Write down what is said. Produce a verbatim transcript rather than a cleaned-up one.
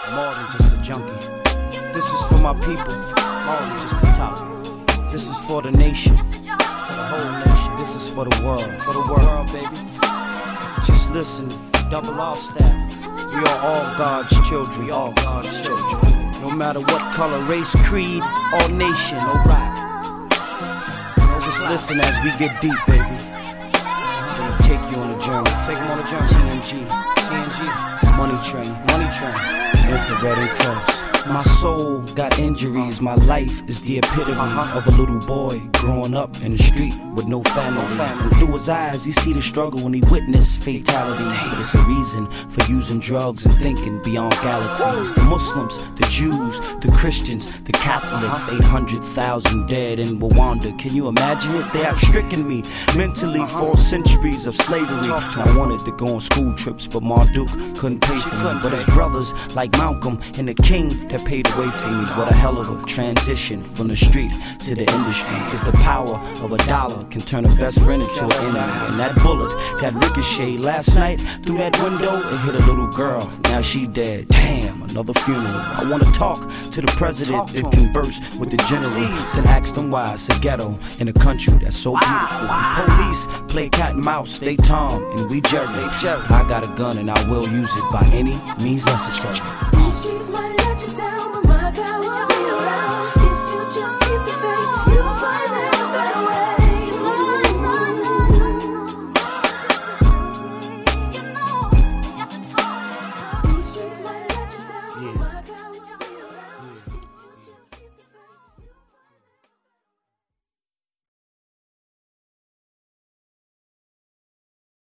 more than just a junkie. This is for my people, more than just a topic. This is for the nation, for the whole nation. This is for the world, for the world, baby. Just listen, double R style. We are all God's children, all God's children. No matter what color, race, creed, or nation, alright. Just listen as we get deep, baby. I'm gonna take you on a journey. Take them on a journey. T N G, T N G, Money Train, Money Train, Infrared and Cross. My soul got injuries, my life is the epitome uh-huh. of a little boy growing up in the street with no family. No family. And through his eyes, he see the struggle when he witnessed fatalities. But it's a reason for using drugs and thinking beyond galaxies. The Muslims, the Jews, the Christians, the Catholics, uh-huh. eight hundred thousand dead in Rwanda. Can you imagine it? They have stricken me mentally uh-huh. for centuries of slavery. I wanted to go on school trips, but Marduk couldn't pay for me. But his brothers like Malcolm and the King that paid away for me. What a hell of a transition from the street to the industry. Cause the power of a dollar can turn a best friend into an enemy. And that bullet, that ricochet last night through that window, it hit a little girl. Now she dead. Damn, another funeral. I wanna talk to the president and converse with the generals and ask them why it's a ghetto in a country that's so beautiful. The police play cat and mouse, they Tom and we Jerry. I got a gun and I will use it by any means necessary. These streets might let you down.